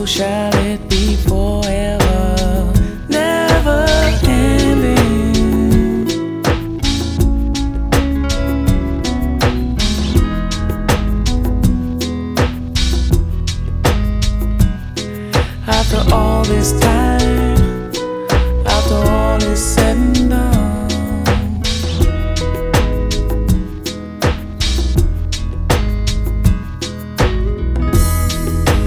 so shall it be forever, never ending. After all this time,